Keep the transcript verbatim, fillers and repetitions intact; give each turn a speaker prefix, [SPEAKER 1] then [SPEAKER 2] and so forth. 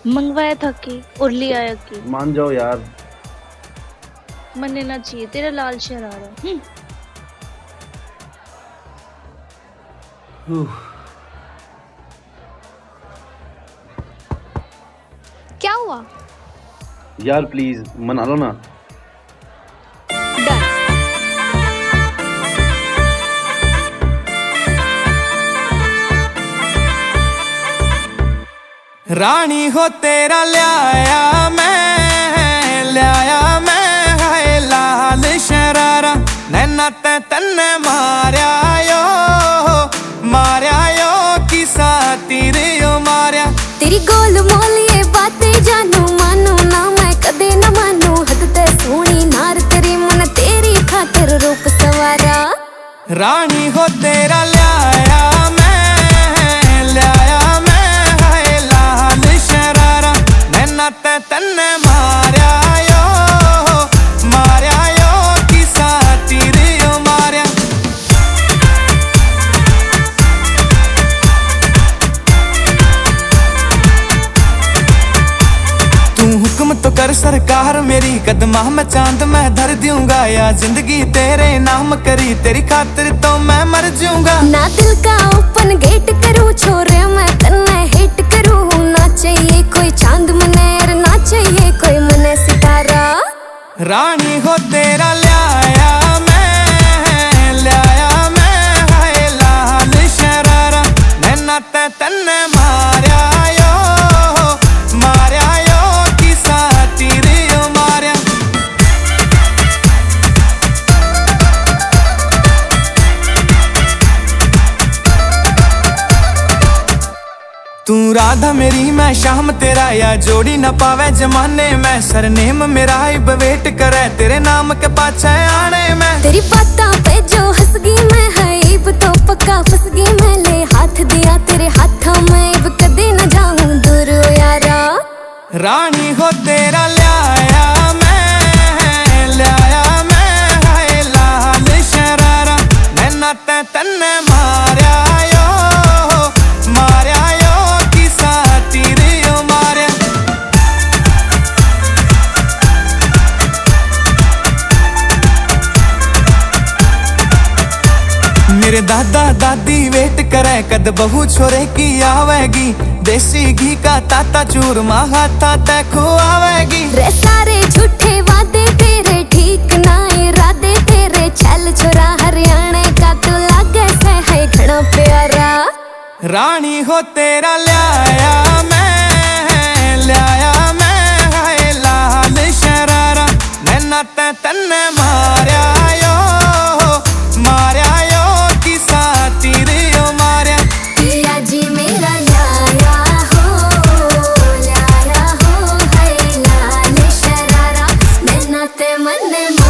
[SPEAKER 1] मंगवाया था कि और ले आया कि।
[SPEAKER 2] मान जाओ यार।
[SPEAKER 1] मनने ना चाहिए, तेरा लाल शरारा।
[SPEAKER 3] क्या हुआ
[SPEAKER 2] यार प्लीज मना लो ना।
[SPEAKER 4] रानी हो तेरा ल्याया मैं, ल्याया मैं है लाल शरारा। नैना ते तन्ने मारया यो, मारया यो किसा तीर यो मारया।
[SPEAKER 3] तेरी गोल मोलिए बातें जानू मानू ना मैं कदे न मानू। हद ते सोनी नार तेरी मन तेरी खातिर रूप सवारा।
[SPEAKER 4] रानी हो तेरा ल्याया मैं, ल्याया ते तन्ने मारया यो, मारया यो किसा तीर यो मारया। तू हुक्म तो कर सरकार मेरी, कदमा में चांद मैं धर दूंगा। या जिंदगी तेरे नाम करी, तेरी खातिर तो मैं मर जाऊंगा।
[SPEAKER 3] ना दिल का ओपन गेट करूं छोरे मैं तन्ने हिट करूं। ना चाहिए कोई चांद मने, ना चाहिए कोई मने सितारा।
[SPEAKER 4] रानी हो तेरा ल्याया मैं, ल्याया मैं है लाल शरारा। नैना ते तन्ने मारया यो, मारया यो किसा तीर यो मारया। तू राधा मेरी मैं शाम तेरा, या जोड़ी न पावे जमाने में। सरनेम मेरा इब वेट करे, तेरे नाम के पाछे आने में।
[SPEAKER 3] तेरी बातां पे जो हंस गई मैं है इब तो पक्का फंस गई मैं। ले हाथ दिया तेरे हाथों में, इब कदे न जाऊं दूर ओ यारा।
[SPEAKER 4] रानी हो तेरा ल्याया मैं, ल्याया मैं है लाल शरारा। नैना ते तन्ने मारया यो, मारया यो किसा तीर यो मारया। मेरे दादा दादी वेट करे, कद बहू छोरे की आवेगी। देसी घी का ताता चूरमा हाथा ते खुआवेगी।
[SPEAKER 3] रे सारे झूठे वादे तेरे ठीक ना इरादे तेरे। छल छोरा हरियाणा का तू लागे से है घना प्यारा।
[SPEAKER 4] रानी हो तेरा ल्याया मैं, ल्याया मैं है लाल शरारा। नैना ते तन्ने मारया यो, मारया यो किसा तीर यो मारया।
[SPEAKER 3] तेरा जी मेरा ल्याया हो, ल्याया हो है लाल शरारा। नैना ते मन